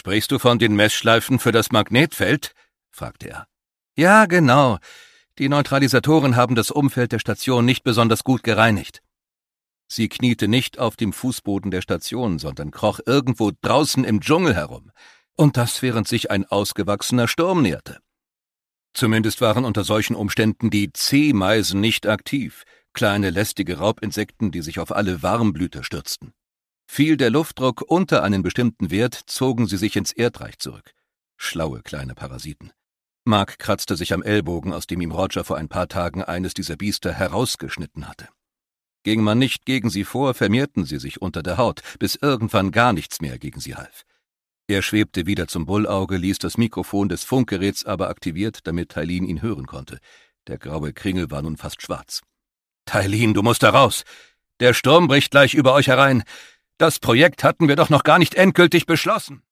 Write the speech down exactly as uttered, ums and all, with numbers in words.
»Sprichst du von den Messschleifen für das Magnetfeld?« fragte er. »Ja, genau. Die Neutralisatoren haben das Umfeld der Station nicht besonders gut gereinigt.« Sie kniete nicht auf dem Fußboden der Station, sondern kroch irgendwo draußen im Dschungel herum. Und das, während sich ein ausgewachsener Sturm näherte. Zumindest waren unter solchen Umständen die C-Meisen nicht aktiv, kleine lästige Raubinsekten, die sich auf alle Warmblüter stürzten. Fiel der Luftdruck unter einen bestimmten Wert, zogen sie sich ins Erdreich zurück. Schlaue kleine Parasiten. Mark kratzte sich am Ellbogen, aus dem ihm Roger vor ein paar Tagen eines dieser Biester herausgeschnitten hatte. Ging man nicht gegen sie vor, vermehrten sie sich unter der Haut, bis irgendwann gar nichts mehr gegen sie half. Er schwebte wieder zum Bullauge, ließ das Mikrofon des Funkgeräts aber aktiviert, damit Teileen ihn hören konnte. Der graue Kringel war nun fast schwarz. »Teileen, du musst da raus! Der Sturm bricht gleich über euch herein! Das Projekt hatten wir doch noch gar nicht endgültig beschlossen!«